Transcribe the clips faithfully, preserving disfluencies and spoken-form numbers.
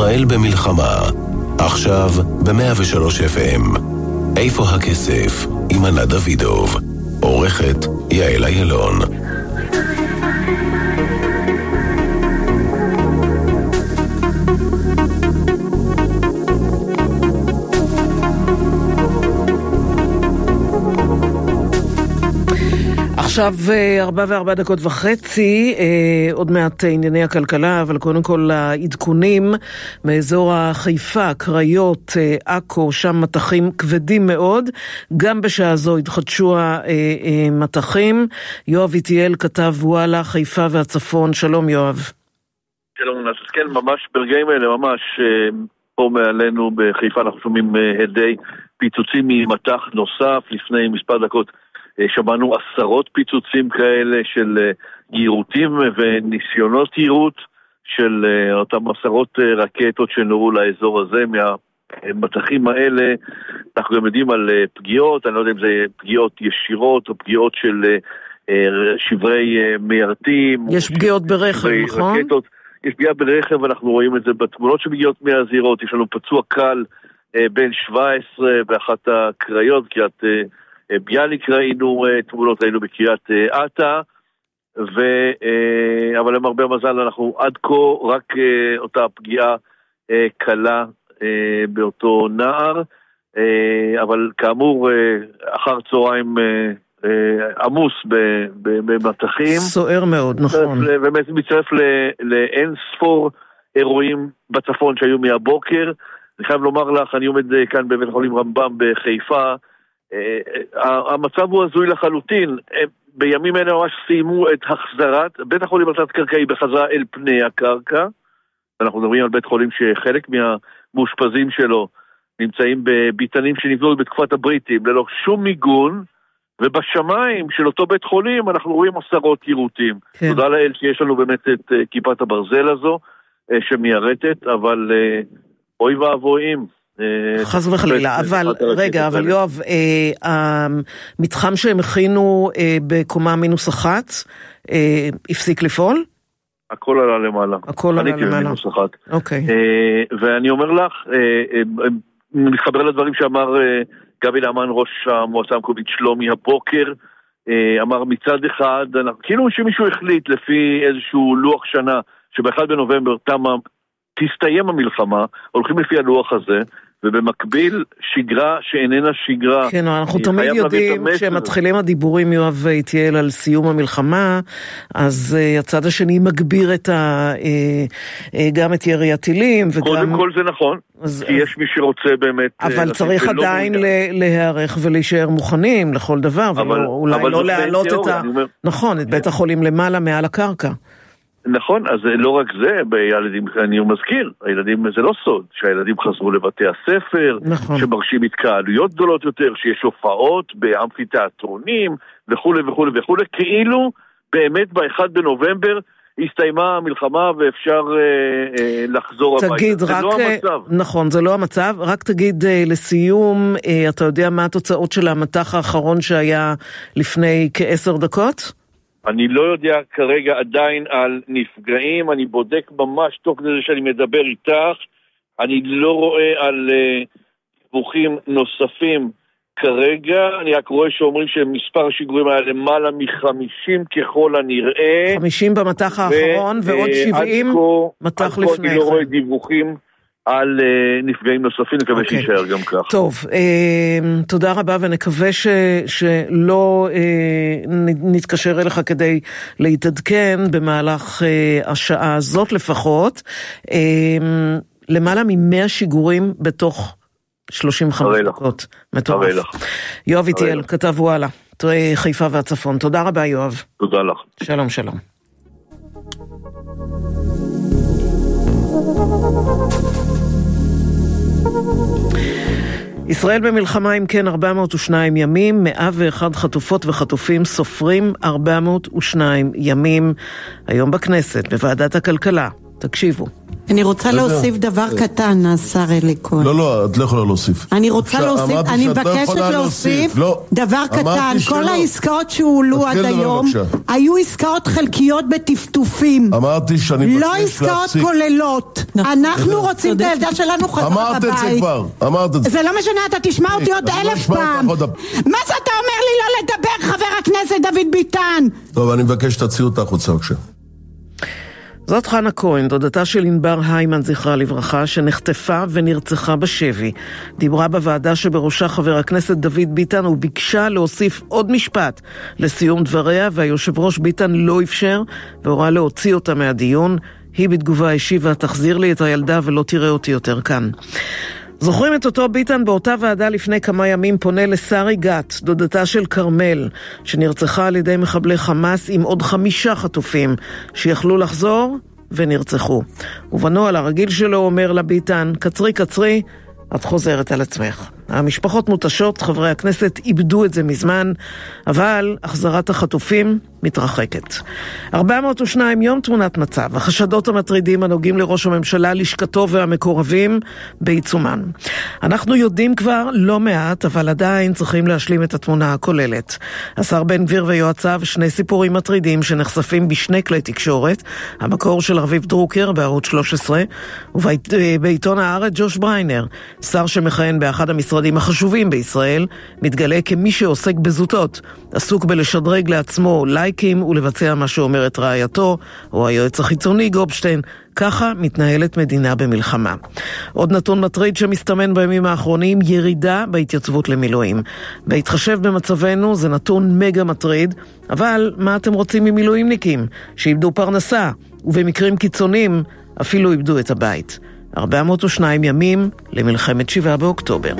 ישראל במלחמה, עכשיו ב-מאה ושלוש אף אם. איפה הכסף? עם ענת דוידוב. עורכת יעל אילון. עכשיו ארבע וארבע דקות וחצי, אה, עוד מעט ענייני הכלכלה, אבל קודם כל העדכונים מאזור החיפה, קריות, אה, עכו, שם מתחים כבדים מאוד, גם בשעה זו התחדשו המתחים. יואב איטיאל כתב וואלה, חיפה והצפון, שלום יואב. שלום נס, כן, ממש ברגעים האלה, ממש אה, פה מעלינו בחיפה אנחנו שומעים אה, הדי פיצוצים ממתח נוסף. לפני מספר דקות שמענו עשרות פיצוצים כאלה של יירוטים וניסיונות יירוט של אותם עשרות רקטות שנורו לאזור הזה. מהמתחים האלה אנחנו גם יודעים על פגיעות, אני לא יודע אם זה פגיעות ישירות או פגיעות של שברי מיירטים. יש פגיעות ברכב, נכון? רקטות. יש פגיעה ברכב, אנחנו רואים את זה בתמונות שמגיעות מהזירות. יש לנו פצוע קל בין שבע עשרה באחת הקריות, קריית ביאליק ראינו תמונות, ראינו בקריית אתא, ו... אבל למרבה המזל אנחנו עד כה רק אותה פגיעה קלה באותו נער, אבל כאמור אחר צהריים עמוס במתחים. סוער מאוד, נכון. באמת מצטרף לאין ספור אירועים בצפון שהיו מהבוקר. אני חייב לומר לך, אני עומד כאן בבית החולים רמב"ם בחיפה, המצב הוא הזוי לחלוטין. בימים אלה ממש סיימו את החזרת בית החולים התת-קרקעי בחזרה אל פני הקרקע. אנחנו מדברים על בית חולים שחלק מהמאושפזים שלו נמצאים בביתנים שנבנו בתקופת הבריטים ללא שום מיגון, ובשמיים של אותו בית חולים אנחנו רואים עשרות יירוטים. כן. תודה לאל שיש לנו באמת את כיפת הברזל הזו שמיירטת, אבל אוי ואבויים, חס וחלילה. אבל רגע, אבל יואב, המתחם שהם הכינו בקומה מינוס אחת הפסיק לפעול? הכל עלה למעלה. הכל עלה למעלה. מינוס אחת. אוקיי. ואני אומר לך, מתחבר לדברים שאמר גבי נעמן, ראש המועצה המקומית שלומי הבוקר, אמר מצד אחד, כאילו שמישהו החליט לפי איזשהו לוח שנה, שב-אחד בנובמבר תסתיים המלחמה, הולכים לפי הלוח הזה, ובמקביל שגרה שאיננה שגרה. כן, אנחנו תמיד יודעים שמתחילים הדיבורים יואב איטיאל על סיום המלחמה, אז uh, הצד השני מגביר את ה, uh, uh, גם את ירי הטילים. וגם... קודם כל זה נכון, אז, כי אז... יש מי שרוצה באמת... אבל צריך עדיין ל- להיערך ולהישאר מוכנים לכל דבר, אבל, ואולי אבל לא להעלות את ה... אומר... נכון, את בית החולים למעלה מעל הקרקע. נכון, אז לא רק זה, בילדים, אני מזכיר, הילדים, זה לא סוד, שהילדים חזרו לבתי הספר, נכון. שמרשים התקהלויות גדולות יותר, שיש הופעות באמפיתיאטרונים, וכו' וכו' וכו', כאילו באמת ב-אחד בנובמבר הסתיימה המלחמה ואפשר אה, אה, לחזור הביתה. תגיד, זה רק, לא המצב. נכון, זה לא המצב, רק תגיד אה, לסיום, אה, אתה יודע מה התוצאות של המתח האחרון שהיה לפני כעשר דקות? אני לא יודע כרגע עדיין על נפגעים, אני בודק ממש תוך כדי שאני מדבר איתך, אני לא רואה על דיווחים uh, נוספים כרגע, אני רק רואה שאומרים שמספר השיגורים היה למעלה מחמישים ככל הנראה. חמישים במתח האחרון ו- ועוד שבעים מתח לפני. אני לא רואה דיווחים על uh, נפגעים נוספים, נקווה okay. שישאר גם כך. טוב, uh, תודה רבה, ונקווה ש, שלא uh, נתקשר אליך כדי להתעדכן במהלך uh, השעה הזאת לפחות. Uh, למעלה ממאה שיגורים בתוך שלושים וחמש דקות. מטורף. יואב איטיאל, כתב וואלה, חיפה והצפון. תודה רבה יואב. תודה לך. שלום שלום. ישראל במלחמה עם כן ארבע מאות ושניים ימים, מאה ואחת חטופות וחטופים סופרים ארבע מאות ושניים ימים. היום בכנסת, בוועדת הכלכלה, תקשיבו. אני רוצה להוסיף דבר קטן, השר אלי כהן. לא, לא, את לא יכולה להוסיף. אני רוצה להוסיף, אני מבקשת להוסיף דבר קטן. כל העסקאות שהועלו עד היום היו עסקאות חלקיות בטפטופים. אמרתי שאני מבקש להפסיק. לא עסקאות כוללות. אנחנו רוצים את הילדה שלנו חזרה בבית. אמרת את זה כבר, אמרת את זה. זה לא משנה, אתה תשמע אותי עוד אלף פעם. מה זה אתה אומר לי לא לדבר, חבר הכנסת דוד ביטן? טוב, אני מבקש שתציעו אותה החוצה בבקשה. זאת חנה כהן, דודתה של ענבר היימן זכרה לברכה, שנחטפה ונרצחה בשבי. דיברה בוועדה שבראשה חבר הכנסת דוד ביטן וביקשה להוסיף עוד משפט לסיום דבריה, והיושב ראש ביטן לא אפשר והוראה להוציא אותה מהדיון. היא בתגובה השיבה, תחזיר לי את הילדה ולא תראה אותי יותר כאן. זוכרים את אותו ביטן באותה ועדה לפני כמה ימים פונה לשרי גת, דודתה של קרמל, שנרצחה על ידי מחבלי חמאס עם עוד חמישה חטופים שיכלו לחזור ונרצחו. ובנוהל הרגיל שלו אומר לביטן, קצרי קצרי, את חוזרת על עצמך. המשפחות מותשות, חברי הכנסת איבדו את זה מזמן, אבל החזרת החטופים מתרחקת. ארבע מאות ושתיים יום תמונת מצב, החשדות המטרידים הנוגעים לראש הממשלה, לשכתו והמקורבים בעיצומן. אנחנו יודעים כבר לא מעט, אבל עדיין צריכים להשלים את התמונה הכוללת. השר בן גביר ויועציו, שני סיפורים מטרידים שנחשפים בשני כלי תקשורת, המקור של רביב דרוקר בערוץ שלוש עשרה, ובעיתון הארץ ג'וש בריינר, שר שמכהן באחד המשרדים החשובים בישראל, מתגלה כמי שעוסק בזוטות, עסוק בלשדרג לעצמו לייקים ולבצע מה שאומרת רעייתו או היועץ החיצוני גופשטיין. ככה מתנהלת מדינה במלחמה. עוד נתון מטריד שמסתמן בימים האחרונים, ירידה בהתייצבות למילואים. בהתחשב במצבנו זה נתון מגה מטריד, אבל מה אתם רוצים ממילואימניקים? שאיבדו פרנסה, ובמקרים קיצוניים אפילו איבדו את הבית. ארבע מאות ושתיים ימים למלחמת שבעה באוקטובר.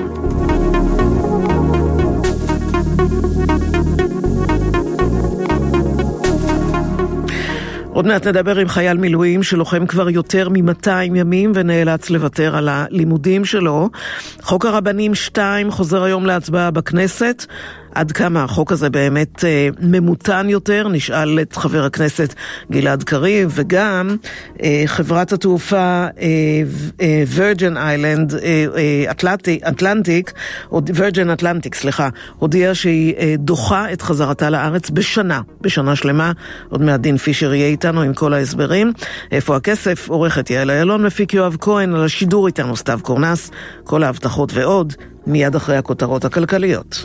עוד מעט נדבר עם חייל מילואים שלוחם כבר יותר מ-מאתיים ימים ונאלץ לוותר על הלימודים שלו. חוק הרבנים שתיים חוזר היום להצבעה בכנסת. עד כמה החוק הזה באמת אה, ממותן יותר, נשאל את חבר הכנסת גלעד קריב, וגם אה, חברת התעופה וירג'ן איילנד, אטלנטיק, וירג'ן אטלנטיק, סליחה, הודיעה שהיא אה, דוחה את חזרתה לארץ בשנה, בשנה שלמה. עוד מעט דין פישר יהיה איתנו עם כל ההסברים. איפה הכסף? עורכת יעל אילון, מפיק יואב כהן, על השידור איתנו סתיו קורנס, כל ההבטחות ועוד, מיד אחרי הכותרות הכלכליות.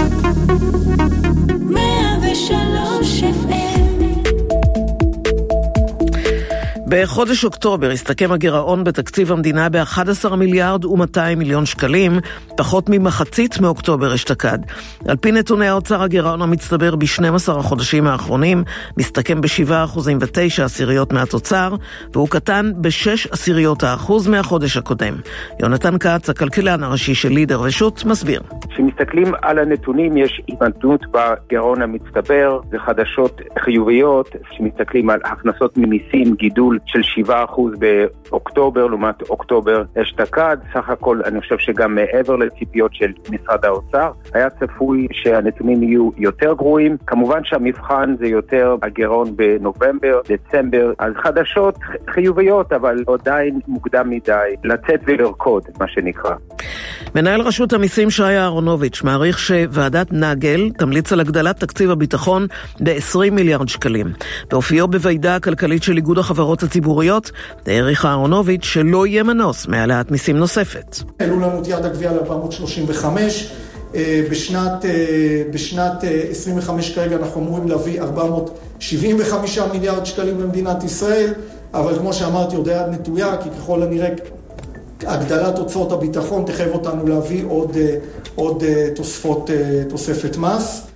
בחודש אוקטובר הסתכם הגירעון בתקציב המדינה ב-אחד עשר מיליארד ומאתיים מיליון שקלים, פחות ממחצית מאוקטובר אשתקד. על פי נתוני האוצר, הגירעון המצטבר ב-שנים עשר החודשים האחרונים מסתכם ב-שבעה אחוזים ותשע עשיריות מהתוצר, והוא קטן ב-שש עשיריות האחוז מהחודש הקודם. יונתן קץ, הכלכלן הראשי של לידר ושות', מסביר. כשמסתכלים על הנתונים, יש התמתנות בגירעון המצטבר, זה חדשות חיוביות. כשמסתכלים על הכנסות ממיסים, גידול של שבעה אחוז באוקטובר, לעומת אוקטובר אשתקד. סך הכל אני חושב שגם מעבר לציפיות של משרד האוצר, היה צפוי שהנתונים יהיו יותר גרועים. כמובן שהמבחן זה יותר הגירעון בנובמבר, דצמבר, אז חדשות חיוביות, אבל עדיין מוקדם מדי לצאת ולרקוד, מה שנקרא. מנהל רשות המיסים שי אהרונוביץ' מעריך שוועדת נגל תמליץ על הגדלת תקציב הביטחון ב-עשרים מיליארד שקלים. באופיו בוועידה הכלכלית של איגוד החברות הציבוריות, העריך אהרונוביץ' שלא יהיה מנוס מהעלאת מיסים נוספת. העלו לנו את יעד הגבייה ל-ארבע מאות שלושים וחמש, בשנת, בשנת עשרים וחמש כרגע אנחנו אמורים להביא ארבע מאות שבעים וחמישה מיליארד שקלים למדינת ישראל, אבל כמו שאמרתי עוד יד נטויה, כי ככל הנראה הגדלת הוצאות הביטחון תחייב אותנו להביא עוד, עוד תוספות, תוספת מס.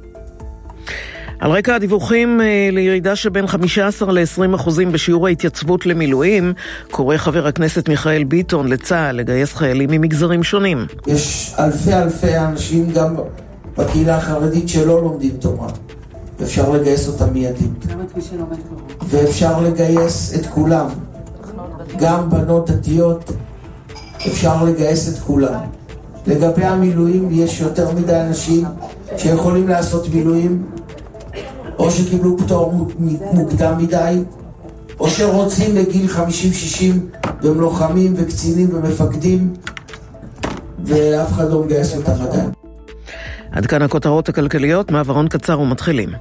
על רקע הדיווחים לירידה שבין חמישה עשר ל-עשרים אחוזים בשיעור ההתייצבות למילואים, קורא חבר הכנסת מיכאל ביטון לצה"ל לגייס חיילים ממגזרים שונים. יש אלפי אלפי אנשים גם בקהילה החרדית שלא לומדים תורה. אפשר לגייס אותם מיידית. ואפשר לגייס את כולם. גם בנות דתיות אפשר לגייס את כולם. לגבי המילואים יש יותר מדי אנשים שיכולים לעשות מילואים, או שקיבלו פטור מוקדם מדי, או שרוצים בגיל חמישים שישים והם לוחמים וקצינים ומפקדים ואף אחד לא מגייס אותם עדיין. עד כאן הכותרות הכלכליות, מעברון קצר ומתחילים.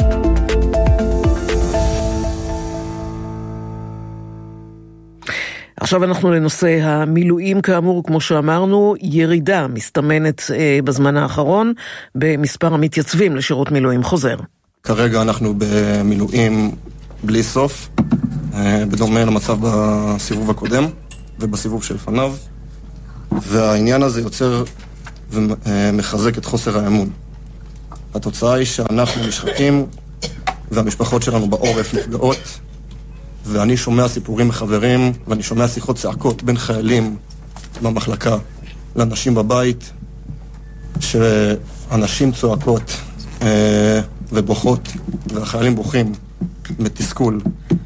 עכשיו אנחנו לנושא המילואים, כאמור, כמו שאמרנו, ירידה מסתמנת אה, בזמן האחרון במספר המתייצבים לשירות מילואים חוזר. כרגע אנחנו במילואים בלי סוף, אה, בדומה למצב בסיבוב הקודם ובסיבוב שלפניו, והעניין הזה יוצר ומחזק את חוסר האמון. התוצאה היא שאנחנו נשחקים והמשפחות שלנו בעורף נפגעות, ואני שומע סיפורים מחברים, ואני שומע שיחות צעקות בין חיילים במחלקה לאנשים בבית, שאנשים צועקות אה, ובוכות, והחיילים בוכים מתסכול.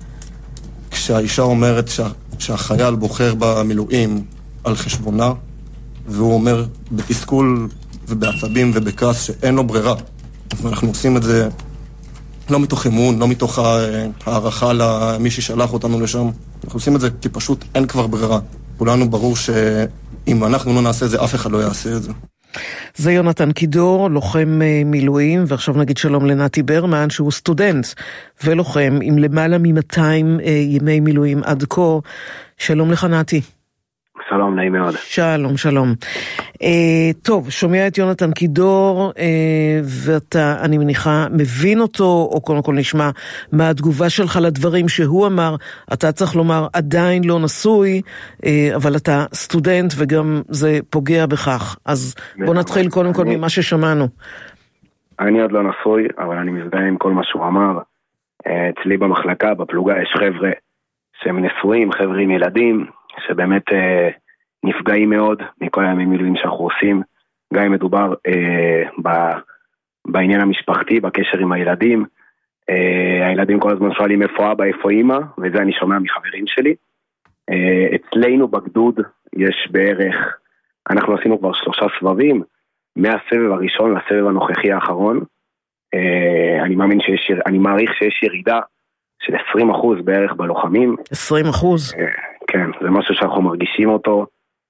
כשהאישה אומרת שה, שהחייל בוחר במילואים על חשבונה, והוא אומר בתסכול ובעצבים ובכעס שאין לו ברירה. ואנחנו עושים את זה לא מתוך אמון, לא מתוך הערכה למי ששלח אותנו לשם. אנחנו עושים את זה כי פשוט אין כבר ברירה. כולנו ברור שאם אנחנו לא נעשה את זה, אף אחד לא יעשה את זה. זה יונתן קידור, לוחם מילואים, ועכשיו נגיד שלום לנתי ברמן, שהוא סטודנט ולוחם עם למעלה מ-מאתיים ימי מילואים עד כה. שלום לך נתי. שלום, נעים מאוד. שלום, שלום. אה, טוב, שומע את יונתן קידור, אה, ואתה, אני מניחה, מבין אותו, או קודם כל נשמע מה התגובה שלך לדברים שהוא אמר. אתה צריך לומר, עדיין לא נשוי, אה, אבל אתה סטודנט, וגם זה פוגע בכך. אז בוא נתחיל קודם כל ממה ששמענו. אני עוד לא נשוי, אבל אני מזדהה עם כל מה שהוא אמר. אצלי במחלקה, בפלוגה, יש חבר'ה שהם נשואים, חבר'ה עם ילדים, שבאמת אה, נפגעים מאוד מכל הימים מילואים שאנחנו עושים, גם אם מדובר אה, ב, בעניין המשפחתי, בקשר עם הילדים. אה, הילדים כל הזמן שואלים איפה אבא, איפה אמא, וזה אני שומע מחברים שלי. אה, אצלנו בגדוד יש בערך, אנחנו עשינו כבר שלושה סבבים, מהסבב הראשון לסבב הנוכחי האחרון. אה, אני מאמין שיש, אני מעריך שיש ירידה של עשרים אחוז בערך בלוחמים. עשרים אחוז? אה, כן, זה משהו שאנחנו מרגישים אותו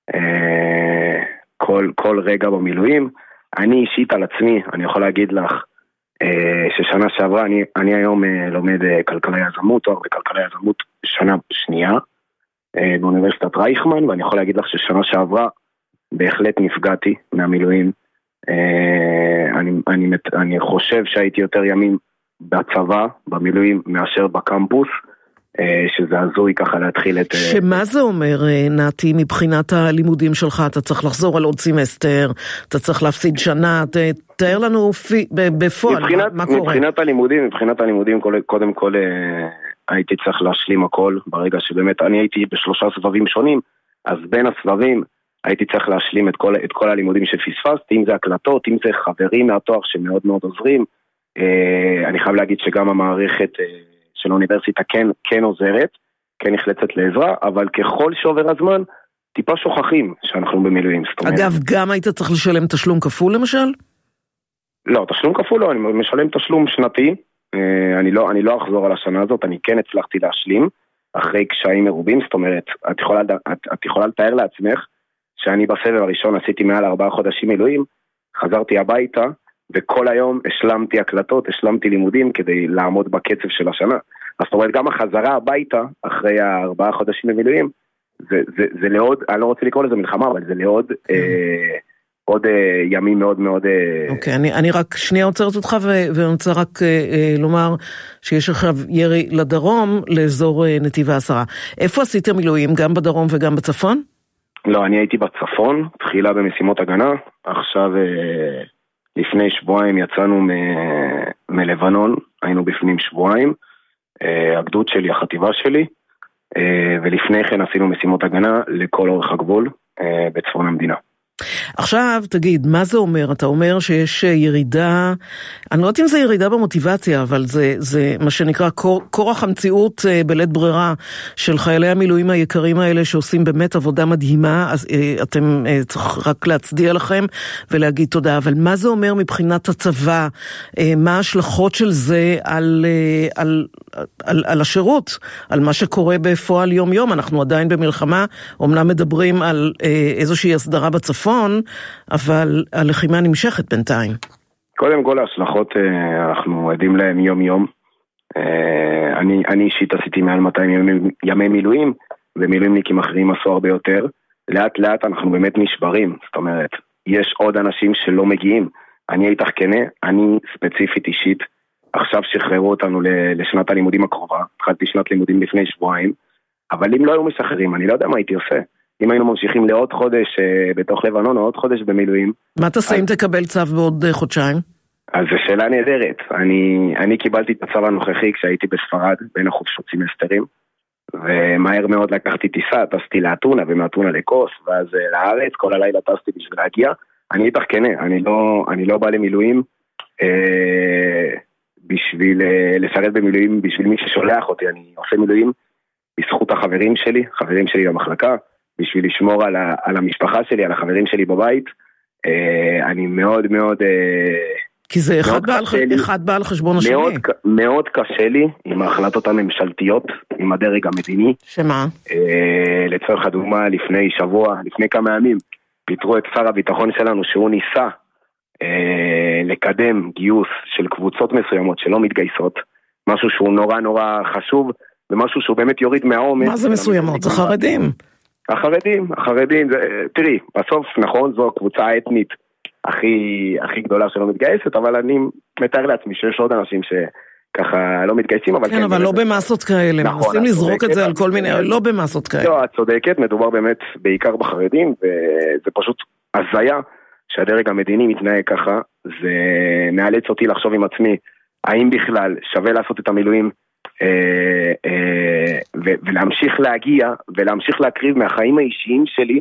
אה, כל, כל רגע במילואים. אני אישית על עצמי, אני יכול להגיד לך אה, ששנה שעברה, אני, אני היום אה, לומד אה, כלכלה יזמות, תואר בכלכלה יזמות שנה שנייה אה, באוניברסיטת רייכמן, ואני יכול להגיד לך ששנה שעברה בהחלט נפגעתי מהמילואים. אה, אני, אני, אני חושב שהייתי יותר ימים בצבא, במילואים, מאשר בקמפוס, שזה הזוי ככה להתחיל את... שמה זה אומר, נתי, מבחינת הלימודים שלך? אתה צריך לחזור על עוד סמסטר, אתה צריך להפסיד שנה, תאר לנו בפועל, מבחינת, מה קורה? מבחינת הלימודים, מבחינת הלימודים, קודם כל הייתי צריך להשלים הכל, ברגע שבאמת אני הייתי בשלושה סבבים שונים, אז בין הסבבים הייתי צריך להשלים את כל, את כל הלימודים שפספסתי, אם זה הקלטות, אם זה חברים מהתואר שמאוד מאוד עוזרים. אני חייב להגיד שגם המערכת של האוניברסיטה כן, כן עוזרת, כן נחלצת לעזרה, אבל ככל שעובר הזמן, טיפה שוכחים שאנחנו במילואים. אגב, גם היית צריך לשלם תשלום כפול למשל? לא, תשלום כפול לא, אני משלם תשלום שנתי, אני לא, אני לא אחזור על השנה הזאת, אני כן הצלחתי להשלים, אחרי קשיים מרובים, זאת אומרת, את יכולה, את, את יכולה לתאר לעצמך, שאני בסבב הראשון עשיתי מעל ארבעה חודשים מילואים, חזרתי הביתה, וכל היום השלמתי הקלטות, השלמתי לימודים כדי לעמוד בקצב של השנה. זאת אומרת, גם החזרה הביתה אחרי הארבעה חודשים במילואים, זה, זה, זה לעוד, אני לא רוצה לקרוא לזה מלחמה, אבל זה לעוד אה, עוד אה, ימים מאוד מאוד... אוקיי, אני, אני רק שנייה עוצרת אותך, ואני רוצה רק אה, לומר שיש עכשיו ירי לדרום, לאזור אה, נתיב העשרה. איפה עשית מילואים, גם בדרום וגם בצפון? לא, אני הייתי בצפון, תחילה במשימות הגנה, עכשיו... אה, לפני שבועיים יצאנו מ- מלבנון, היינו בפנים שבועיים, הגדוד שלי, החטיבה שלי, ולפני כן עשינו משימות הגנה לכל אורך הגבול בצפון המדינה. עכשיו, תגיד, מה זה אומר? אתה אומר שיש ירידה, אני לא יודעת אם זה ירידה במוטיבציה, אבל זה, זה מה שנקרא כורח המציאות בלית ברירה של חיילי המילואים היקרים האלה שעושים באמת עבודה מדהימה, אז אתם צריך רק להצדיע לכם ולהגיד תודה, אבל מה זה אומר מבחינת הצבא? מה ההשלכות של זה על, על, על, על השירות, על מה שקורה בפועל יום יום? אנחנו עדיין במלחמה, אומנם מדברים על איזושהי הסדרה בצפון, אבל הלחימה נמשכת בינתיים. קודם כל ההשלכות אנחנו עדים להם יום יום. אני, אני אישית עשיתי מעל מאתיים ימי, ימי מילואים, ומילואימניקים אחרים עשו הרבה יותר. לאט לאט אנחנו באמת נשברים, זאת אומרת, יש עוד אנשים שלא מגיעים. אני איתך כנה, אני ספציפית אישית, עכשיו שחררו אותנו לשנת הלימודים הקרובה, התחלתי שנת לימודים לפני שבועיים, אבל אם לא היו משחררים, אני לא יודע מה הייתי עושה. אם היינו ממשיכים לעוד חודש אה, בתוך לבנון, או עוד חודש במילואים. מה תעשה אם תקבל צו בעוד אה, חודשיים? אז זו שאלה נהדרת. אני, אני קיבלתי את הצו הנוכחי כשהייתי בספרד, בין החופשות סמסטרים, ומהר מאוד לקחתי טיסה, טסתי לאתונה, ומאתונה לקוס, ואז אה, לארץ, כל הלילה טסתי בשביל להגיע. אני איתך כנה, אני לא, אני לא בא למילואים, אה, בשביל אה, לשרת במילואים, בשביל מי ששולח אותי. אני עושה מילואים בזכות החברים שלי, חברים שלי במחלקה, בשביל לשמור על, ה, על המשפחה שלי, על החברים שלי בבית. אה, אני מאוד מאוד... אה, כי זה אחד בעל, ח... אחד בעל חשבון השני. מאוד, מאוד קשה לי עם ההחלטות הממשלתיות, עם הדרג המדיני. שמה? אה, לצורך הדוגמה, לפני שבוע, לפני כמה ימים, פיתרו את שר הביטחון שלנו, שהוא ניסה אה, לקדם גיוס של קבוצות מסוימות שלא מתגייסות, משהו שהוא נורא נורא חשוב, ומשהו שהוא באמת יוריד מהעומס. מה זה מסוימות? זה חרדים. החרדים, החרדים, זה, תראי, בסוף נכון, זו הקבוצה האתנית הכי, הכי גדולה שלא מתגייסת, אבל אני מתאר לעצמי שיש עוד אנשים שככה לא מתגייסים, אבל... כן, אבל לא במסות כאלה, מנסים לזרוק את זה על כל מיני, לא במסות כאלה. לא, את צודקת, מדובר באמת בעיקר בחרדים, וזה פשוט הזיה שהדרג המדיני מתנהג ככה, זה מאלץ אותי לחשוב עם עצמי, האם בכלל שווה לעשות את המילואים, ולהמשיך להגיע ולהמשיך להקריב מהחיים האישיים שלי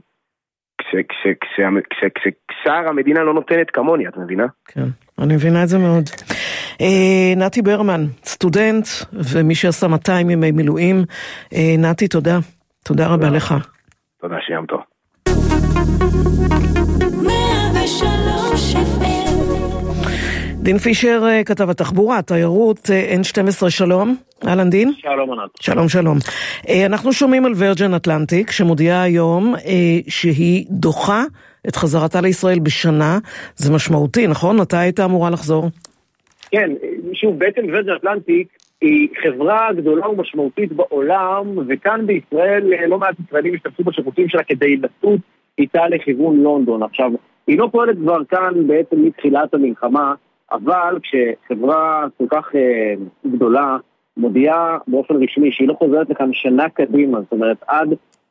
כששאר המדינה לא נותנת כמוני, את מבינה? כן, אני מבינה את זה מאוד. נתי ברמן, סטודנט ומי שעשה מאתיים ימי מילואים. נתי, תודה. תודה רבה לך. תודה, שיום טוב. דין פישר, כתב התחבורה, תיירות, אן שתים עשרה, שלום. אהלן דין. שלום ענת. שלום שלום. אנחנו שומעים על וירג'ן אטלנטיק, שמודיעה היום שהיא דוחה את חזרתה לישראל בשנה. זה משמעותי, נכון? מתי הייתה אמורה לחזור? כן, שוב, בעצם וירג'ן אטלנטיק היא חברה גדולה ומשמעותית בעולם, וכאן בישראל לא מעט ישראלים השתמשו בשירותים שלה כדי לטוס איתה לכיוון לונדון. עכשיו, היא לא פועלת כבר כאן בעצם מתחילת המלחמה, אבל כשחברה כל כך אה, גדולה מודיעה באופן רשמי שהיא לא חוזרת לכאן שנה קדימה, זאת אומרת עד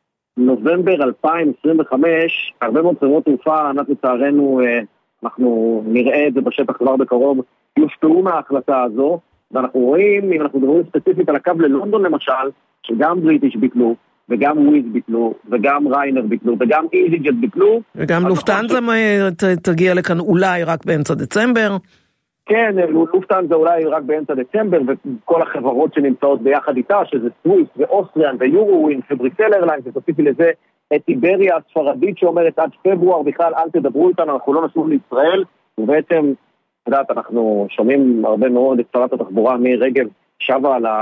נובמבר אלפיים עשרים וחמש, הרבה מאוד חברות תעופה, ענת לצערנו, אה, אנחנו נראה את זה בשטח כבר בקרוב, יופתעו מההחלטה הזו, ואנחנו רואים, אם אנחנו מדברים ספציפית על הקו ללונדון למשל, שגם בריטיש ביטלו, וגם וויז ביטלו, וגם ריינר ביטלו, וגם איזיג'ט ביטלו. וגם לופטנזה תגיע לכאן אולי רק באמצע דצמבר. כן, לופטנזה אולי רק באמצע דצמבר, וכל החברות שנמצאות ביחד איתה, שזה סוויס ואוסטריאן ויורו-ווינס ובריסל איירליינס, ותוסיפי לזה את איבריה הספרדית שאומרת עד פברואר בכלל אל תדברו איתנו, אנחנו לא נשוב לישראל, ובעצם, את יודעת, אנחנו שומעים הרבה מאוד את שרת התחבורה מירי רגב שבה על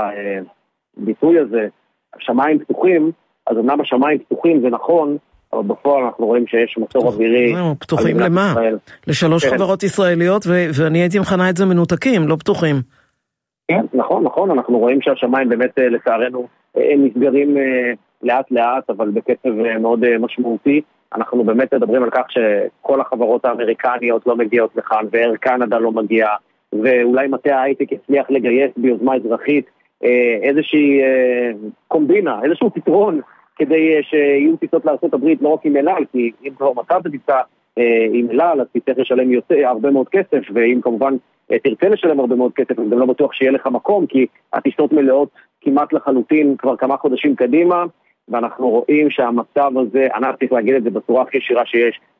הביטוי הזה, השמיים פתוחים, אז אמנם השמיים פתוחים זה נכון, אבל בפועל אנחנו רואים שיש מצור אווירי. פתוחים למה? לשלוש חברות ישראליות, ואני הייתי מכנה את זה מנותקים, לא פתוחים. כן, נכון, נכון, אנחנו רואים שהשמיים באמת לצערנו נסגרים לאט לאט, אבל בקצב מאוד משמעותי. אנחנו באמת מדברים על כך שכל החברות האמריקניות לא מגיעות לכאן, ואיר קנדה לא מגיע, ואולי מטה ההייטק יצליח לגייס ביוזמה אזרחית איזושהי קומבינה, איזשהו פתרון, כדי שיהיו טיסות לארצות הברית לא רק עם אלעל, כי אם כבר מצאת טיסה עם אלעל, אז תצטרך לשלם יותר, הרבה מאוד כסף, ואם כמובן תרצה לשלם הרבה מאוד כסף, אז גם לא בטוח שיהיה לך מקום, כי הטיסות מלאות כמעט לחלוטין כבר כמה חודשים קדימה, ואנחנו רואים שהמצב הזה, אני צריך להגיד את זה בצורה הכי ישירה שיש,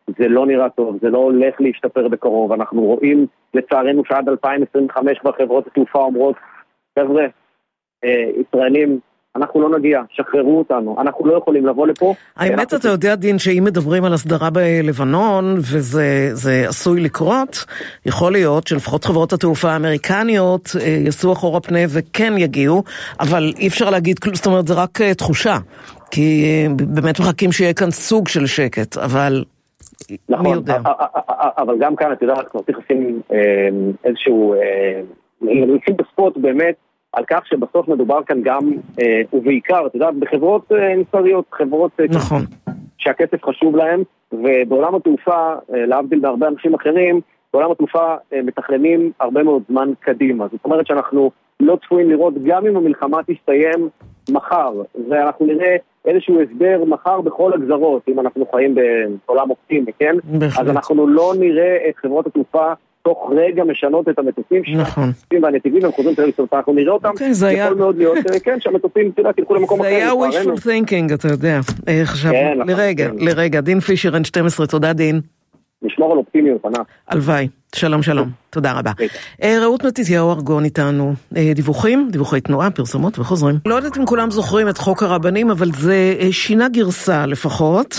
זה לא נראה טוב, זה לא הולך להשתפר בקרוב, אנחנו רואים לצערנו שעד אלפיים עשרים וחמש כבר חברות התעופה אומרות, חבר'ה, אה, ישראלים, אנחנו לא נגיע, שחררו אותנו, אנחנו לא יכולים לבוא לפה. האמת, אתה יודע, דין, שאם מדברים על הסדרה בלבנון, וזה עשוי לקרות, יכול להיות שלפחות חברות התעופה האמריקניות יעשו אחורה פנה וכן יגיעו, אבל אי אפשר להגיד, זאת אומרת, זה רק תחושה, כי באמת מחכים שיהיה כאן סוג של שקט, אבל מי יודע. אבל גם כאן, אתה יודע, אנחנו צריכים לשים איזשהו, נראים בספוט באמת, על כך שבסוף מדובר כאן גם, אה, ובעיקר, אתה יודע, בחברות אה, נסריות, חברות נכון. שהכסף חשוב להם, ובעולם התעופה, אה, להבדיל בהרבה אנשים אחרים, בעולם התעופה אה, מתכננים הרבה מאוד זמן קדימה. זאת אומרת שאנחנו לא צפויים לראות, גם אם המלחמה תסתיים מחר, ואנחנו נראה איזשהו הסבר מחר בכל הגזרות, אם אנחנו חיים בעולם אופטימי, כן? בהחלט. אז אנחנו לא נראה את חברות התעופה תוך רגע משנות את המטוסים, נכון. והנתיבים הם חוזרים תל אביב, אנחנו נראה אותם, יכול מאוד להיות, כן, שהמטוסים תלכו למקום אחר. זה היה wishful thinking, אתה יודע, חשבנו, לרגע, לרגע, דין פישר, אן שתים עשרה, תודה דין. נשמור על אופטימיות, ענה. הלוואי, שלום שלום, תודה רבה. רעות מתתיהו ארגון איתנו, דיווחים, דיווחי תנועה, פרסומות וחוזרים. לא יודעת אם כולם זוכרים את חוק הרבנים, אבל זה שינה גרסה לפחות,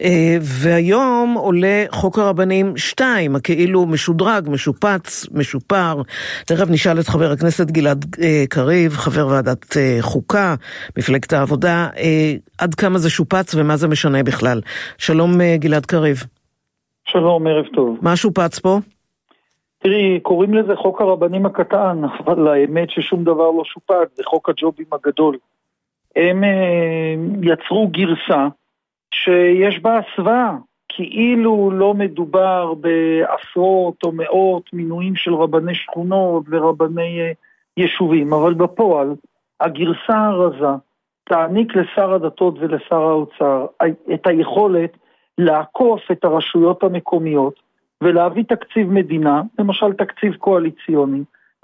והיום עולה חוק הרבנים שתיים, הכאילו משודרג, משופץ, משופר. תכף נשאל את חבר הכנסת גלעד קריב, חבר ועדת חוקה, מפלגת העבודה, עד כמה זה שופץ ומה זה משנה בכלל. שלום גלעד קריב. שלום, ערב טוב. מה שופץ פה? תראי, קוראים לזה חוק הרבנים הקטן, אבל האמת ששום דבר לא שופץ, זה חוק הג'ובים הגדול. הם אה, יצרו גרסה שיש בה הסוואה, כאילו לא מדובר בעשרות או מאות מינויים של רבני שכונות ורבני אה, יישובים, אבל בפועל הגרסה הרזה תעניק לשר הדתות ולשר האוצר את היכולת לעקוף את הרשויות המקומיות ולהביא תקציב מדינה, למשל תקציב קואליציוני,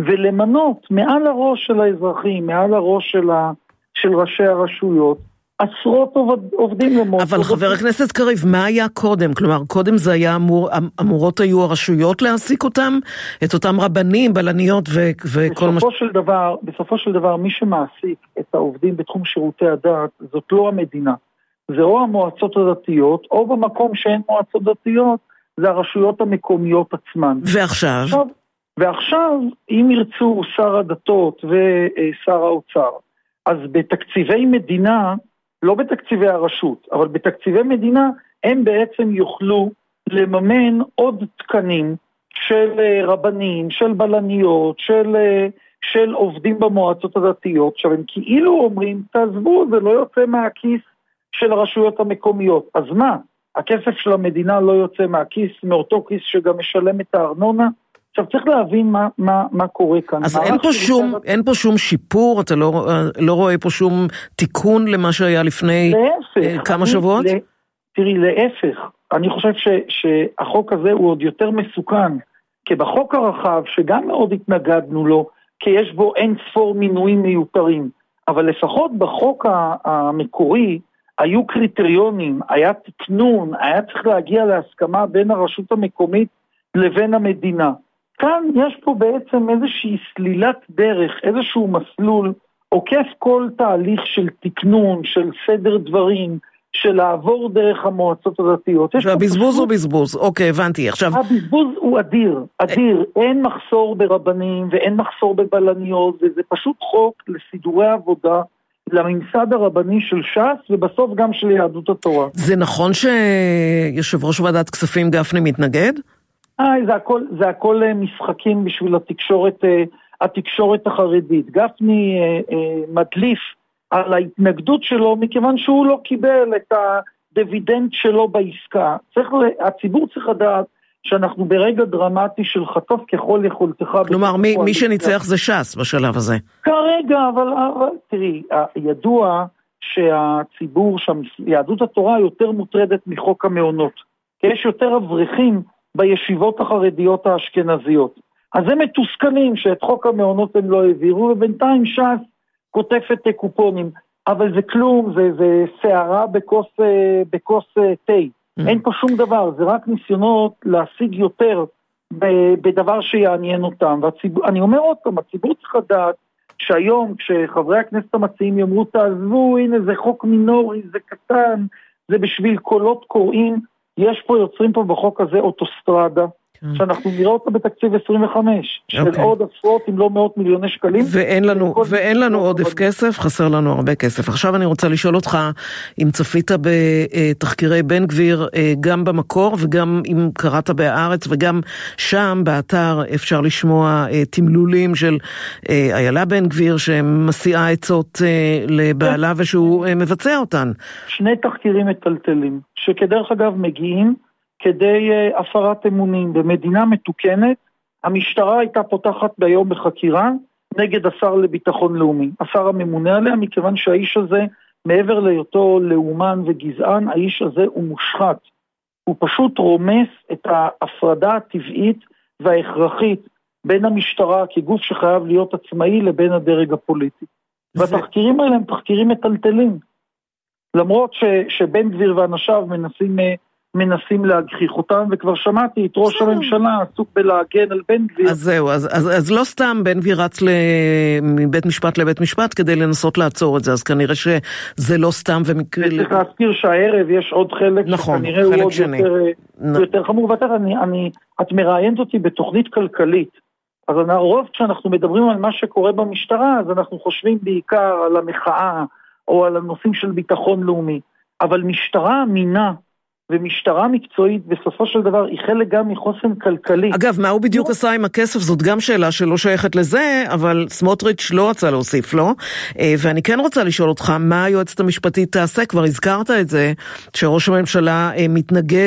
ולמנות מעל הראש של האזרחים, מעל הראש של, ה, של ראשי הרשויות, עשרות עובדים למות. אבל חבר הכנסת קריב, מה היה קודם? כלומר, קודם זה היה אמור, אמורות היו הרשויות להעסיק אותם, את אותם רבנים, בלניות ו- וכל מה... בסופו של דבר, בסופו של דבר, מי שמעסיק את העובדים בתחום שירותי הדת, זאת לא המדינה. זה או המועצות הדתיות, או במקום שאין מועצות דתיות, זה הרשויות המקומיות עצמן. ועכשיו? עכשיו, ועכשיו, אם ירצו שר הדתות ושר האוצר, אז בתקציבי מדינה, לא בתקציבי הרשות, אבל בתקציבי מדינה, הם בעצם יוכלו לממן עוד תקנים של רבנים, של בלניות, של, של עובדים במועצות הדתיות. עכשיו, הם כאילו אומרים, תעזבו, זה לא יוצא מהכיס של הרשויות המקומיות. אז מה? הכסף של המדינה לא יוצא מהכיס, מאותו כיס שגם משלם את הארנונה. עכשיו צריך להבין מה, מה, מה קורה כאן. אז אין פה, שום, יותר... אין פה שום שיפור, אתה לא, לא רואה פה שום תיקון למה שהיה לפני להפך, כמה אני, שבועות? לה, תראי, להפך, אני חושב ש, שהחוק הזה הוא עוד יותר מסוכן, כי בחוק הרחב, שגם מאוד התנגדנו לו, כי יש בו אין ספור מינויים מיותרים, אבל לפחות בחוק המקורי, היו קריטריונים, היה תקנון, היה צריך להגיע להסכמה בין הרשות המקומית לבין המדינה. כאן יש פה בעצם איזושהי סלילת דרך, איזשהו מסלול, עוקף כל תהליך של תקנון, של סדר דברים, של לעבור דרך המועצות הדתיות. והבזבוז הוא בזבוז, אוקיי, הבנתי. עכשיו... הבזבוז הוא אדיר, אדיר. אין מחסור ברבנים ואין מחסור בבלניות, וזה פשוט חוק לסידורי עבודה, לממסד הרבני של ש"ס, ובסוף גם של יהדות התורה. זה נכון שיושב ראש ועדת כספים גפני מתנגד? אה, זה הכל, זה הכל משחקים בשביל התקשורת, התקשורת החרדית. גפני אה, אה, מדליף על ההתנגדות שלו, מכיוון שהוא לא קיבל את הדיבידנד שלו בעסקה. צריך, הציבור צריך לדעת שאנחנו ברגע דרמטי של חטוף ככל יכולתך. כלומר, מי, מי שניצח זה ש"ס בשלב הזה. כרגע, אבל, אבל תראי, ידוע שהציבור, שיהדות התורה יותר מוטרדת מחוק המעונות, כי יש יותר אברכים בישיבות החרדיות האשכנזיות. אז הם מתוסכלים שאת חוק המעונות הם לא העבירו, ובינתיים ש"ס כותפת קופונים, אבל זה כלום, זה, זה שערה בכוס, בכוס תה. אין פה שום דבר, זה רק ניסיונות להשיג יותר בדבר שיעניין אותם. ואני אומר עוד פעם, הציבור צריך לדעת שהיום כשחברי הכנסת המציעים יאמרו תעזבו, הנה זה חוק מינורי, זה קטן, זה בשביל קולות קוראים, יש פה, יוצרים פה בחוק הזה אוטוסטרדה, שאנחנו נראה אותה בתקציב עשרים וחמש, של עוד עשרות אם לא מאות מיליוני שקלים. ואין לנו, ואין לנו עודף כסף, חסר לנו הרבה כסף. עכשיו אני רוצה לשאול אותך, אם צפית בתחקירי בן גביר, גם במקור וגם אם קראת בהארץ, וגם שם באתר אפשר לשמוע תמלולים של איילה בן גביר, שמסיעה עצות לבעלה ושהוא מבצע אותן. שני תחקירים מטלטלים, שכדרך אגב מגיעים, כדי uh, הפרת אמונים. במדינה מתוקנת, המשטרה הייתה פותחת ביום בחקירה נגד השר לביטחון לאומי, השר הממונה עליה, מכיוון שהאיש הזה, מעבר להיותו לאומן וגזען, האיש הזה הוא מושחת. הוא פשוט רומס את ההפרדה הטבעית וההכרחית בין המשטרה כגוף שחייב להיות עצמאי לבין הדרג הפוליטי. זה... והתחקירים האלה הם תחקירים מטלטלים. למרות ש, שבן גביר ואנשיו מנסים... מנסים להגחיך אותם, וכבר שמעתי את ראש הממשלה עסוק בלהגן על בן גביר. אז זהו, אז, אז, אז לא סתם בן גביר רץ מבית משפט לבית משפט כדי לנסות לעצור את זה, אז כנראה שזה לא סתם ומקרה... צריך להזכיר שהערב יש עוד חלק, נכון, שכנראה חלק הוא עוד שני. יותר, נ... יותר חמור. ואתה, אני, אני, את מראיינת אותי בתוכנית כלכלית, אז הרוב כשאנחנו מדברים על מה שקורה במשטרה, אז אנחנו חושבים בעיקר על המחאה, או על הנושאים של ביטחון לאומי, אבל משטרה אמינה, ומשטרה מקצועית בסופו של דבר היא חלק גם מחוסן כלכלי. אגב, מה הוא בדיוק עשה עם הכסף? זאת גם שאלה שלא שייכת לזה, אבל סמוטריץ' לא רצה להוסיף לו, ואני כן רוצה לשאול אותך, מה היועצת המשפטית תעשה? כבר הזכרת את זה, שראש הממשלה מתנגד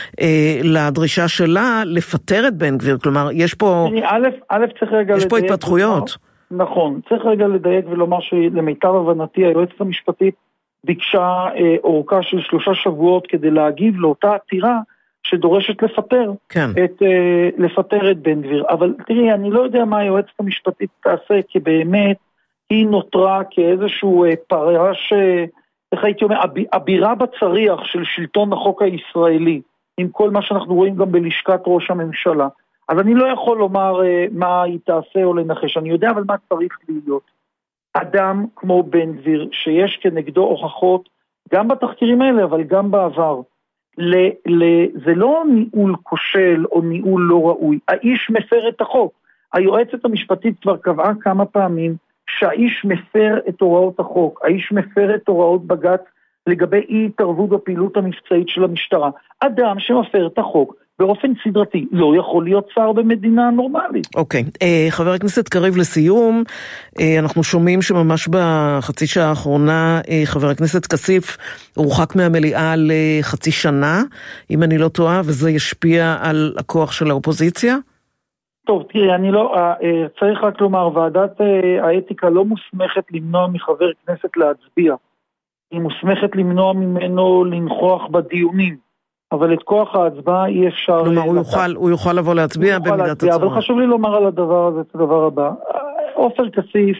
לדרישה שלה לפטר את בן גביר, כלומר, יש פה... א', א', צריך רגע יש פה התפתחויות. נכון, צריך רגע לדייק ולומר שלמיטב הבנתי, היועצת המשפטית ביקשה אה, אורכה של שלושה שבועות כדי להגיב לאותה עתירה שדורשת לפטר, כן. את, אה, לפטר את בן גביר. אבל תראי, אני לא יודע מה היועצת המשפטית תעשה, כי באמת היא נותרה כאיזשהו אה, פרש, אה, איך הייתי אומר, אב, אבירה בצריח של שלטון החוק הישראלי, עם כל מה שאנחנו רואים גם בלשכת ראש הממשלה. אז אני לא יכול לומר אה, מה היא תעשה או לנחש, אני יודע אבל מה צריך להיות. אדם כמו בן גביר, שיש כנגדו הוכחות, גם בתחקירים האלה, אבל גם בעבר, ל, ל, זה לא ניהול כושל או ניהול לא ראוי, האיש מפר את החוק. היועצת המשפטית כבר קבעה כמה פעמים, שהאיש מפר את הוראות החוק, האיש מפר את הוראות בג"ץ, לגבי אי התערבות בפעילות המבצעית של המשטרה. אדם שמפר את החוק, באופן סדרתי, לא יכול להיות שר במדינה נורמלית. אוקיי. אה, חבר הכנסת קריב, לסיום, אה, אנחנו שומעים שממש בחצי שעה האחרונה, אה, חבר הכנסת כסיף הורחק מהמליאה לחצי שנה, אם אני לא טועה, וזה ישפיע על הכוח של האופוזיציה? טוב, תראי, אני לא, אה, צריך רק לומר, ועדת אה, האתיקה לא מוסמכת למנוע מחבר כנסת להצביע. היא מוסמכת למנוע ממנו לנכוח בדיונים. אבל את כוח ההצבעה אי אפשר... כלומר, הוא יוכל, הוא יוכל לבוא להצביע במידת הצורה. אבל חשוב לי לומר על הדבר הזה, את הדבר הבא. עופר כסיף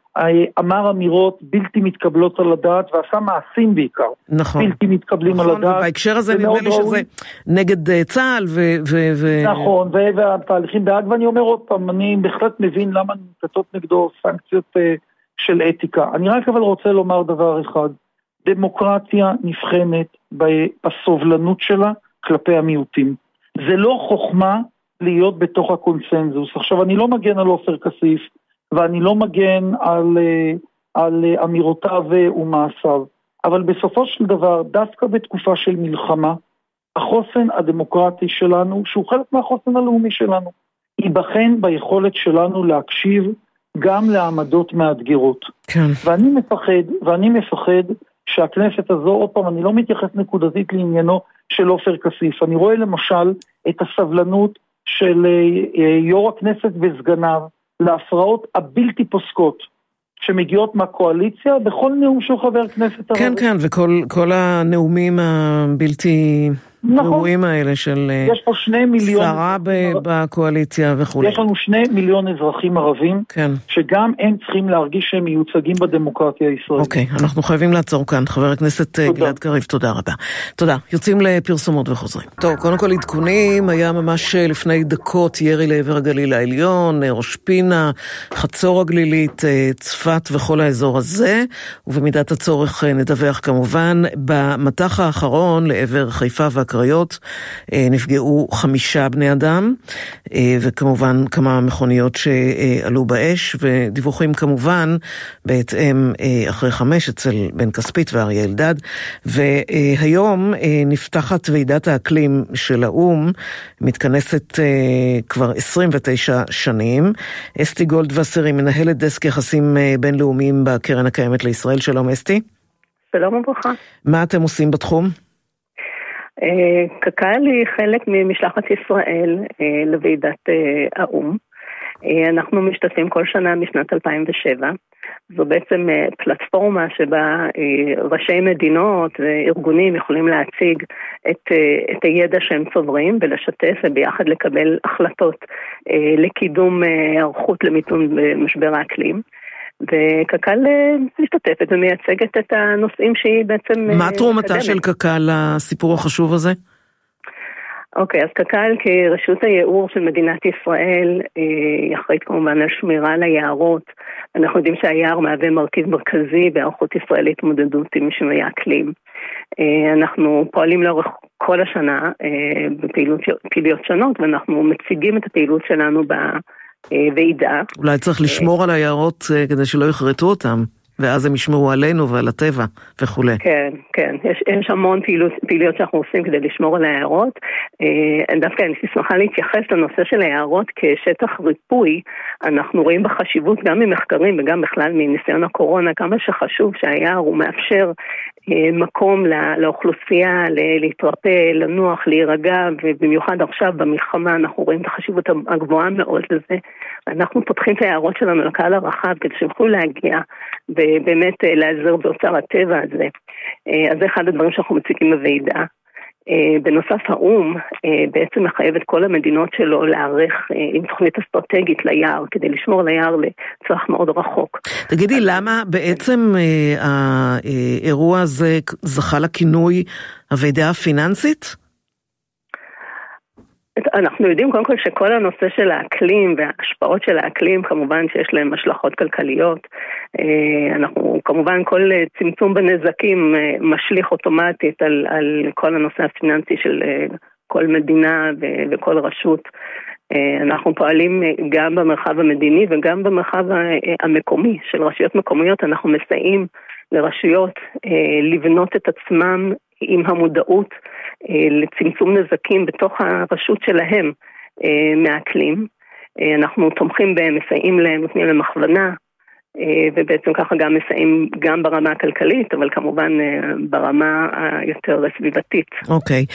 אמר אמירות בלתי מתקבלות על הדעת, ועשה מעשים בעיקר. נכון. בלתי מתקבלים על הדעת. ובהקשר הזה נדמה לי שזה נגד צה"ל ו... נכון, והתהליכים בהאג, ואני אומר עוד פעם, אני בהחלט מבין למה ננקטות נגדו סנקציות של אתיקה. אני רק אבל רוצה לומר דבר אחד. דמוקרטיה נבחנת בסובלנות שלה כלפי המיעוטים. זה לא חוכמה להיות בתוך הקונסנזוס. עכשיו, אני לא מגן על עופר כסיף, ואני לא מגן על, על אמירותיו ומעשיו. אבל בסופו של דבר, דווקא בתקופה של מלחמה, החוסן הדמוקרטי שלנו, שהוא חלק מהחוסן הלאומי שלנו, ייבחן ביכולת שלנו להקשיב גם לעמדות מאתגרות. כן. ואני מפחד, ואני מפחד, שהכנסת הזו, עוד פעם, אני לא מתייחס נקודתית לעניינו של עופר כסיף. אני רואה למשל את הסבלנות של יו"ר הכנסת וסגניו להפרעות הבלתי פוסקות שמגיעות מהקואליציה בכל נאום של חבר כנסת. כן, כן, וכל כל הנאומים הבלתי האירועים האלה של יש פה שני מיליון שרה בקואליציה וכו'. יש לנו שני מיליון אזרחים ערבים, כן. שגם הם צריכים להרגיש שהם מיוצגים בדמוקרטיה הישראלית. אוקיי, אנחנו חייבים לעצור כאן. חבר הכנסת גלעד קריב, תודה רבה. תודה. יוצאים לפרסומות וחוזרים. טוב, קודם כל עדכונים, היה ממש לפני דקות ירי לעבר הגליל העליון, ראש פינה, חצור הגלילית, צפת וכל האזור הזה, ובמידת הצורך נדווח כמובן. במתח האחרון לעבר חיפה והקריות נפגעו חמישה בני אדם, וכמובן כמה מכוניות שעלו באש, ודיווחים כמובן בהתאם אחרי חמש אצל בן כספית ואריה אלדד. והיום נפתחת ועידת האקלים של האום, מתכנסת כבר עשרים ותשע שנים. אסתי גולדווסר היא מנהלת דסק יחסים בינלאומיים בקרן הקיימת לישראל. שלום אסתי. שלום וברכה. מה אתם עושים בתחום? קק"ל היא חלק ממשלחת ישראל לוועידת האום. אנחנו משתתפים כל שנה משנת אלפיים ושבע. זו בעצם פלטפורמה שבה ראשי מדינות וארגונים יכולים להציג את, את הידע שהם צוברים ולשתף וביחד לקבל החלטות לקידום הערכות למיתון במשבר האקלים. וקק"ל משתתפת ומייצגת את הנושאים שהיא בעצם... מה תרומתה של קק"ל לסיפור החשוב הזה? אוקיי, אז קק"ל כרשות הייעור של מדינת ישראל, היא אחראית כמובן על שמירה על היערות. אנחנו יודעים שהיער מהווה מרכיב מרכזי בהיערכות ישראל להתמודדות עם שינוי האקלים. אנחנו פועלים לאורך כל השנה בפעילויות שונות, ואנחנו מציגים את הפעילות שלנו בוועידה. אולי צריך לשמור על היערות כדי שלא יחרטו אותם. ואז הם ישמרו עלינו ועל הטבע וכו'. כן, כן. יש, יש המון פעילות, פעילויות שאנחנו עושים כדי לשמור על היערות. אה, דווקא אני שמחה להתייחס לנושא של היערות כשטח ריפוי. אנחנו רואים בחשיבות גם ממחקרים וגם בכלל מניסיון הקורונה, כמה שחשוב שהיער הוא מאפשר אה, מקום לא, לאוכלוסייה, להתרפא, לנוח, להירגע, ובמיוחד עכשיו במלחמה אנחנו רואים את החשיבות הגבוהה מאוד לזה. אנחנו פותחים את היערות שלנו לקהל הרחב כדי שיוכלו להגיע ובאמת לעזר באוצר הטבע הזה. אז זה אחד הדברים שאנחנו מציגים בוועידה. בנוסף, האום בעצם מחייב את כל המדינות שלו לערך עם תוכנית אסטרטגית ליער, כדי לשמור על היער לצורך מאוד רחוק. תגידי, למה בעצם האירוע הזה זכה לכינוי הוועידה הפיננסית? אנחנו יודעים קודם כל שכל הנושא של האקלים וההשפעות של האקלים, כמובן שיש להם השלכות כלכליות. אנחנו כמובן כל צמצום בנזקים משליך אוטומטית על, על כל הנושא הפיננסי של כל מדינה ו- וכל רשות. אנחנו פועלים גם במרחב המדיני וגם במרחב המקומי של רשויות מקומיות. אנחנו מסייעים לרשויות לבנות את עצמם עם המודעות לצמצום נזקים בתוך הרשות שלהם מהאקלים. אנחנו תומכים בהם, מסייעים להם, נותנים להם הכוונה, ובעצם ככה גם מסייעים גם ברמה הכלכלית, אבל כמובן ברמה היותר סביבתית. אוקיי,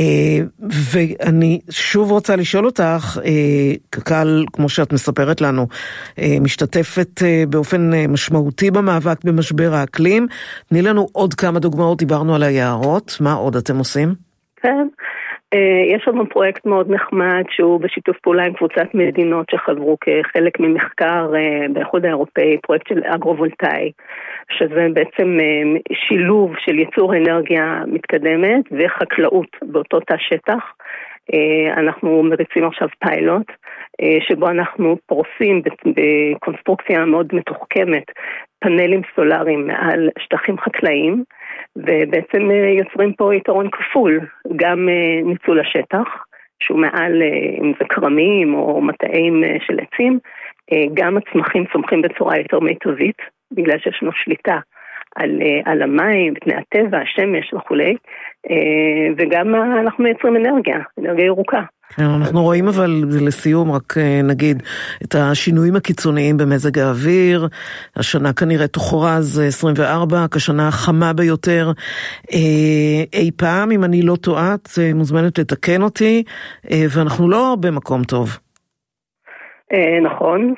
ואני שוב רוצה לשאול אותך, קק"ל, כמו שאת מספרת לנו, משתתפת באופן משמעותי במאבק במשבר האקלים. תני לנו עוד כמה דוגמאות, דיברנו על היערות, מה עוד אתם עושים? כן. יש לנו פרויקט מאוד נחמד שהוא בשיתוף פעולה עם קבוצת מדינות שחברו כחלק ממחקר באיחוד האירופאי, פרויקט של אגרו-וולטאי, שזה בעצם שילוב של ייצור אנרגיה מתקדמת וחקלאות באותו תא שטח. אנחנו מריצים עכשיו פיילוט שבו אנחנו פורסים בקונסטרוקציה מאוד מתוחכמת פאנלים סולאריים מעל שטחים חקלאיים, ובעצם יוצרים פה יתרון כפול, גם ניצול השטח, שהוא מעל, אם זה קרמים או מטעים של עצים, גם הצמחים צומחים בצורה יותר מיטבית, בגלל שיש לנו שליטה על, על המים, תנאי הטבע, השמש וכולי, וגם אנחנו מייצרים אנרגיה, אנרגיה ירוקה. אנחנו רואים אבל לסיום רק נגיד את השינויים הקיצוניים במזג האוויר. השנה כנראה תוכרז עשרים וארבע כשנה החמה ביותר אי פעם, אם אני לא טועה, את מוזמנת לתקן אותי, ואנחנו לא במקום טוב. נכון, כל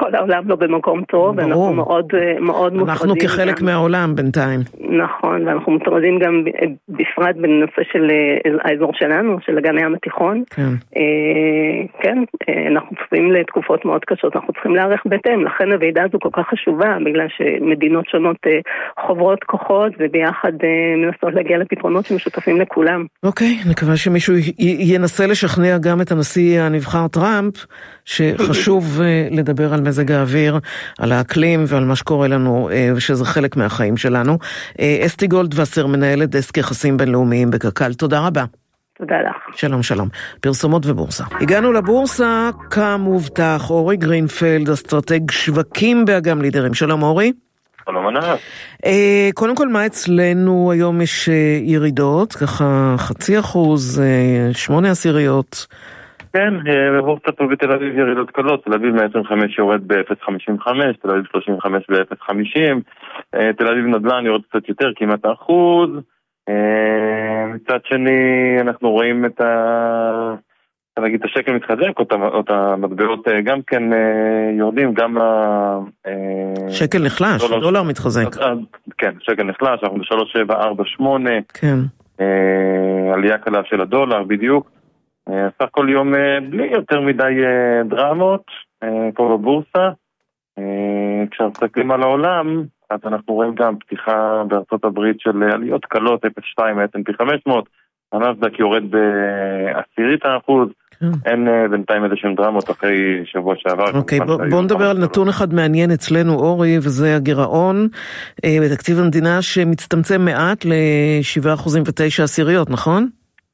כל העולם לא במקום טוב, ואנחנו מאוד מאוד מוטרדים. אנחנו כחלק מהעולם בינתיים. נכון, ואנחנו מוטרדים גם בפרט בנושא של האזור שלנו, של אגן הים התיכון. כן. כן, אנחנו צפויים לתקופות מאוד קשות, אנחנו צריכים להיערך בהתאם, לכן הוועידה הזו כל כך חשובה, בגלל שמדינות שונות חוברות כוחות, וביחד מנסות להגיע לפתרונות שמשותפים לכולם. אוקיי, נקווה שמישהו ינסה לשכנע גם את הנשיא הנבחר טראמפ, שחשוב לדבר על מזג האוויר, על האקלים ועל מה שקורה לנו, ושזה חלק מהחיים שלנו. אסתי גולדווסר, מנהלת דסק יחסים בינלאומיים בקק"ל, תודה רבה. תודה לך. שלום שלום. פרסומות ובורסה. הגענו לבורסה כמובטח, אורי גרינפלד, אסטרטג שווקים באגם לידרים. שלום אורי. שלום ענת. קודם כל, מה אצלנו היום יש ירידות, ככה חצי אחוז, שמונה עשיריות. כן, בבורסת בתל אביב ירידות קלות, תל אביב מאה עשרים וחמש יורד ב-אפס נקודה חמישים וחמש, תל אביב שלושים וחמש ב-אפס נקודה חמישים, תל אביב נדל"ן יורד קצת יותר, כמעט האחוז. מצד שני אנחנו רואים את ה... נגיד, השקל מתחזק, או את המטבעות גם כן יורדים, גם ה... שקל נחלש, דולר מתחזק. כן, שקל נחלש, אנחנו ב-שלוש שבע ארבע שמונה, כן. עלייה קלה של הדולר בדיוק. סך כל יום בלי יותר מדי דרמות פה בבורסה. כשאנחנו מסתכלים על העולם, אז אנחנו רואים גם פתיחה בארצות הברית של עליות קלות, אפס נקודה שתיים, ה-אס אנד פי חמש מאות, הנאסד"ק יורד בעשירית האחוז, אין בינתיים איזה שהם דרמות אחרי שבוע שעבר. אוקיי, בואו נדבר על נתון אחד מעניין אצלנו, אורי, וזה הגירעון בתקציב המדינה שמצטמצם מעט ל-שבעה אחוזים ותשע עשיריות, נכון?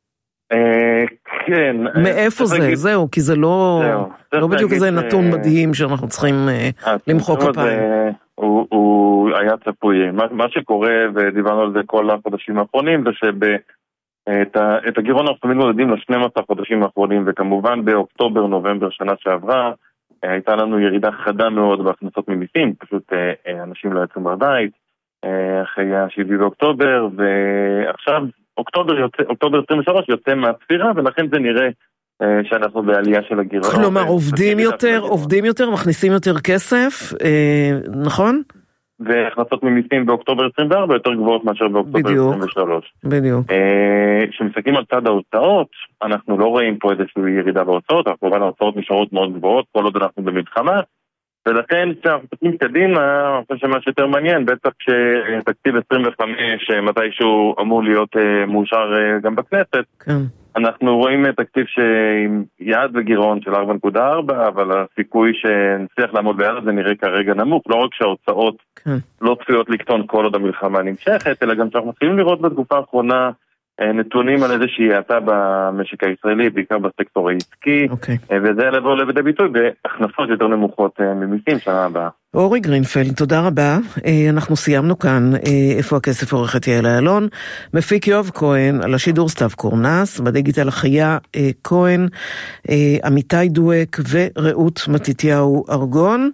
כן. מאיפה זה? זהו, כי זה לא לא בדיוק איזה נתון מדהים שאנחנו צריכים למחוא כפיים. הוא היה צפוי. מה שקורה, ודיברנו על זה כל החודשים האחרונים, זה שאת הגירעון אנחנו תמיד מודדים ל-שנים עשר חודשים האחרונים, וכמובן באוקטובר, נובמבר שנה שעברה, הייתה לנו ירידה חדה מאוד בהכנסות ממיסים, פשוט אנשים לא יצאו מהבית, אחרי ה-שבעה באוקטובר, ועכשיו אוקטובר, יוצא, אוקטובר עשרים ושלוש יוצא מהספירה, ולכן זה נראה אה, שאנחנו בעלייה של הגירעון. כלומר, עובדים יותר, עובדים יותר, מכניסים יותר כסף, אה, נכון? והכנסות ממיסים באוקטובר עשרים וארבע יותר גבוהות מאשר באוקטובר בדיוק, עשרים ושלוש. בדיוק. אה, כשמסתכלים על צד ההוצאות, אנחנו לא רואים פה איזושהי ירידה בהוצאות, אנחנו רואים ההוצאות נשארות מאוד גבוהות, כל עוד אנחנו במלחמה, ולכן כשאנחנו מסתכלים קדימה, אני חושב שמה שיותר מעניין, בטח כשתקציב עשרים וחמש מתישהו אמור להיות מאושר גם בכנסת, כן. אנחנו רואים תקציב שעם יעד וגירעון של ארבע נקודה ארבע, אבל הסיכוי שנצליח לעמוד ביעד הזה נראה כרגע נמוך, לא רק שההוצאות כן. לא צפויות לקטון כל עוד המלחמה נמשכת, אלא גם שאנחנו מתחילים לראות בתקופה האחרונה נתונים על איזושהי האטה במשק הישראלי, בעיקר בסקטור העסקי, okay. וזה לבוא לבדי ביטוי בהכנסות יותר נמוכות ממיסים שנה הבאה. אורי גרינפלד, תודה רבה. אנחנו סיימנו כאן איפה הכסף, עורכת יעל איילון, מפיק יואב כהן, על השידור סתיו קורנס, בדיגיטל החיה כהן, עמיתי דואק ורעות מתתיהו ארגון.